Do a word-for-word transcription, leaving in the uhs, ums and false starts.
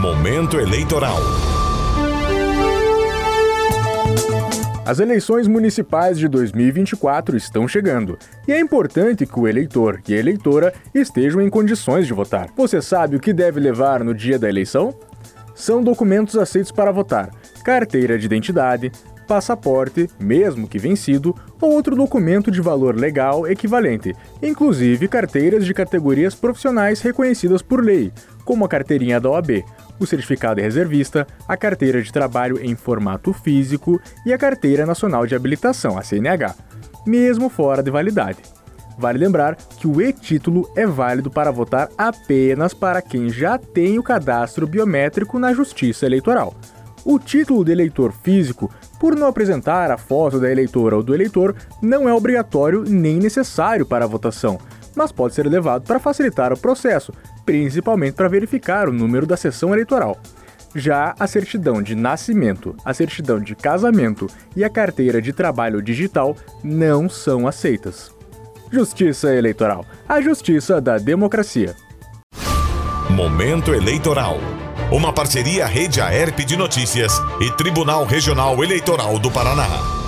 Momento eleitoral. As eleições municipais de dois mil e vinte e quatro estão chegando e é importante que o eleitor e a eleitora estejam em condições de votar. Você sabe o que deve levar no dia da eleição? São documentos aceitos para votar, carteira de identidade, passaporte, mesmo que vencido, ou outro documento de valor legal equivalente, inclusive carteiras de categorias profissionais reconhecidas por lei, como a carteirinha da O A B, o certificado de reservista, a carteira de trabalho em formato físico e a carteira nacional de habilitação, a C N H, mesmo fora de validade. Vale lembrar que o e-título é válido para votar apenas para quem já tem o cadastro biométrico na Justiça Eleitoral. O título de eleitor físico, por não apresentar a foto da eleitora ou do eleitor, não é obrigatório nem necessário para a votação, mas pode ser levado para facilitar o processo, principalmente para verificar o número da sessão eleitoral. Já a certidão de nascimento, a certidão de casamento e a carteira de trabalho digital não são aceitas. Justiça Eleitoral, a justiça da democracia. Momento eleitoral. Uma parceria Rede Aerp de Notícias e Tribunal Regional Eleitoral do Paraná.